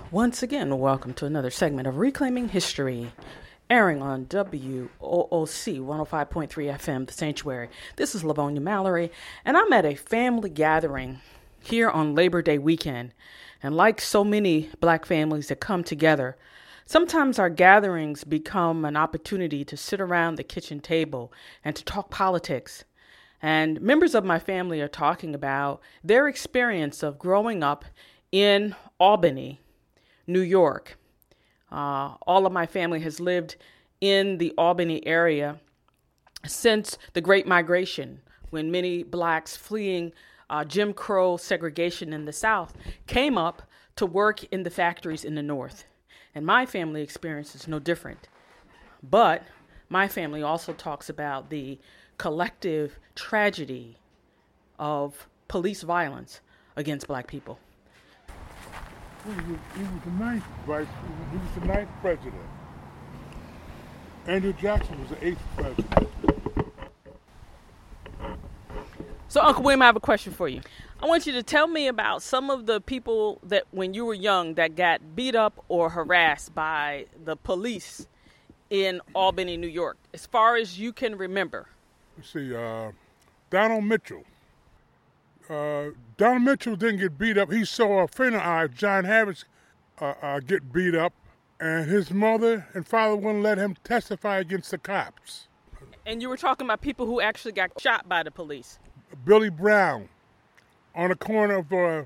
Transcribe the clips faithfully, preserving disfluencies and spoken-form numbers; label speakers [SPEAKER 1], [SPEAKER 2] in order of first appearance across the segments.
[SPEAKER 1] Once again, welcome to another segment of Reclaiming History, airing on W O O C one oh five point three F M, The Sanctuary. This is Lavonia Mallory, and I'm at a family gathering here on Labor Day weekend. And like so many Black families that come together, sometimes our gatherings become an opportunity to sit around the kitchen table and to talk politics. And members of my family are talking about their experience of growing up in Albany, New York. Uh, all of my family has lived in the Albany area since the Great Migration, when many blacks fleeing uh, Jim Crow segregation in the South came up to work in the factories in the North. And my family experience is no different. But my family also talks about the collective tragedy of police violence against Black people.
[SPEAKER 2] He was, he was the ninth vice. He was the ninth president. Andrew Jackson was the eighth president.
[SPEAKER 1] So, Uncle William, I have a question for you. I want you to tell me about some of the people that, when you were young, that got beat up or harassed by the police in Albany, New York, as far as you can remember.
[SPEAKER 2] Let's see, uh, Donald Mitchell. Uh, Donald Mitchell didn't get beat up. He saw a friend of ours, John Harris, uh, uh, get beat up, and his mother and father wouldn't let him testify against the cops.
[SPEAKER 1] And you were talking about people who actually got shot by the police.
[SPEAKER 2] Billy Brown, on the corner of uh,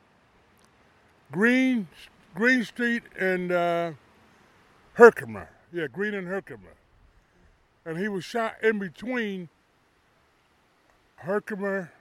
[SPEAKER 2] Green Green Street and uh, Herkimer. Yeah, Green and Herkimer. And he was shot in between Herkimer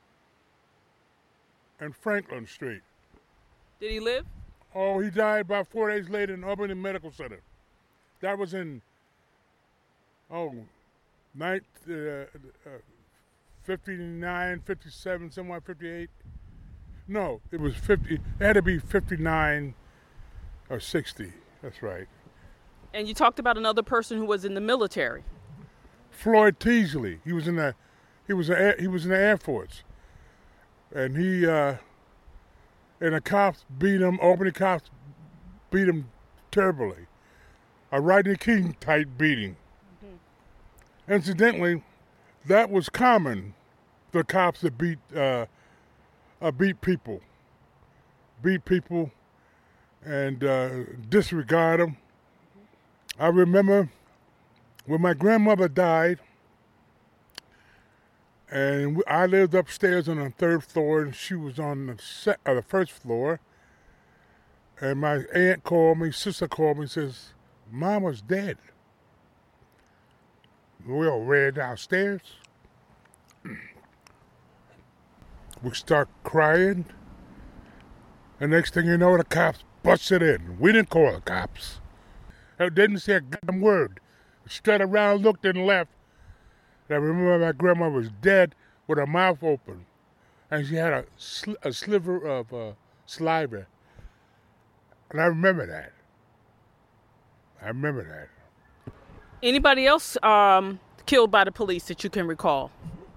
[SPEAKER 2] and Franklin Street.
[SPEAKER 1] Did he live?
[SPEAKER 2] Oh, he died about four days later in Albany Medical Center. That was in, oh, ninth, uh, uh, fifty-nine, fifty-seven, somewhere fifty-eight. No, it was fifty. It had to be fifty-nine or sixty. That's right.
[SPEAKER 1] And you talked about another person who was in the military.
[SPEAKER 2] Floyd Teasley. He was in the, he was a, he was in the Air Force, and he uh, and the cops beat him. Albany cops beat him terribly. A Rodney King type beating. Mm-hmm. Incidentally, that was common. The cops that beat uh, uh, beat people, beat people, and uh, disregard them. I remember when my grandmother died, and I lived upstairs on the third floor, and she was on the, se- uh, the first floor. And my aunt called me, sister called me, and says, "Mom was dead." We all ran downstairs. We start crying. And next thing you know, the cops busted in. We didn't call the cops. They didn't say a goddamn word. Stood around, looked, and left. And I remember my grandma was dead with her mouth open. And she had a, sl- a sliver of uh, saliva. And I remember that. I remember that.
[SPEAKER 1] Anybody else um, killed by the police that you can recall?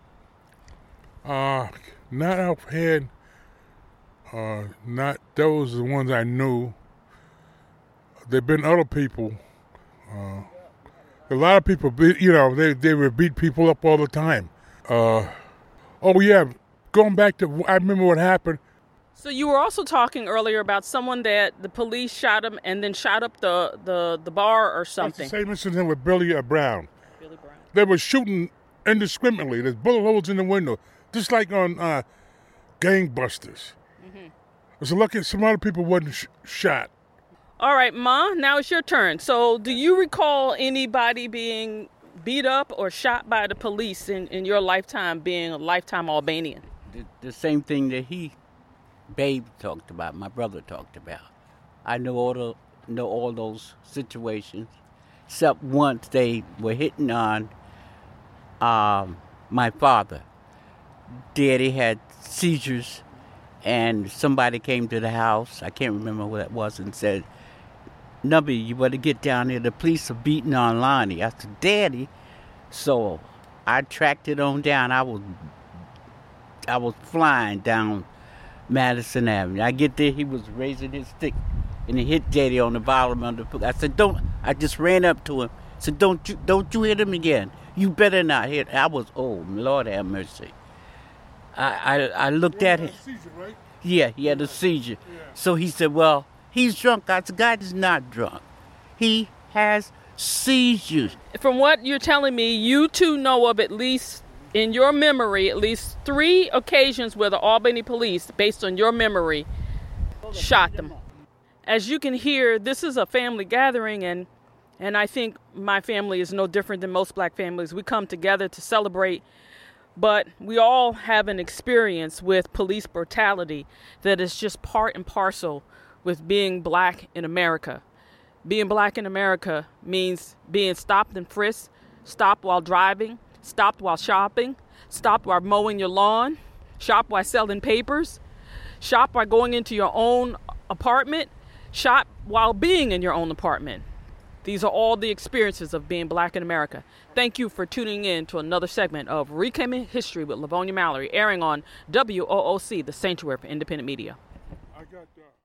[SPEAKER 2] Uh, not offhand. Uh, not those are the ones I knew. There've been other people. Uh, a lot of people, beat, you know, they they would beat people up all the time. Uh, oh yeah, going back to, I remember what happened.
[SPEAKER 1] So you were also talking earlier about someone that the police shot him and then shot up the, the, the bar or something.
[SPEAKER 2] That's the same incident with Billy uh, Brown.
[SPEAKER 1] Billy Brown.
[SPEAKER 2] They were shooting indiscriminately. There's bullet holes in the window, just like on uh, Gangbusters. Mm-hmm. So lucky some other people wasn't sh- shot.
[SPEAKER 1] All right, Ma, now it's your turn. So do you recall anybody being beat up or shot by the police in, in your lifetime, being a lifetime Albanian?
[SPEAKER 3] The, the same thing that he, Babe, talked about, my brother talked about. I know all the know all those situations, except once they were hitting on um, my father. Daddy had seizures, and somebody came to the house, I can't remember what it was, and said, "Nubby, you better get down there. The police are beating on Lonnie." I said, "Daddy." So I tracked it on down. I was I was flying down Madison Avenue. I get there, he was raising his stick and he hit Daddy on the bottom of the foot. I said, don't. I just ran up to him. I said, don't you, don't you hit him again. You better not hit. I was, oh, Lord have mercy. I, I, I looked at him.
[SPEAKER 2] Seizure, right?
[SPEAKER 3] Yeah, he had a seizure.
[SPEAKER 2] Yeah.
[SPEAKER 3] So he said, well, he's drunk. I said, God is not drunk. He has seizures.
[SPEAKER 1] From what you're telling me, you two know of at least, in your memory, at least three occasions where the Albany police, based on your memory, shot them. As you can hear, this is a family gathering, and and I think my family is no different than most black families. We come together to celebrate, but we all have an experience with police brutality that is just part and parcel with being black in America. Being black in America means being stopped and frisked, stopped while driving, stopped while shopping, stopped while mowing your lawn, stopped while selling papers, stopped while going into your own apartment, shot while being in your own apartment. These are all the experiences of being black in America. Thank you for tuning in to another segment of Reclaiming History with Lavonia Mallory, airing on W O O C, the Sanctuary for Independent Media.
[SPEAKER 2] I got that.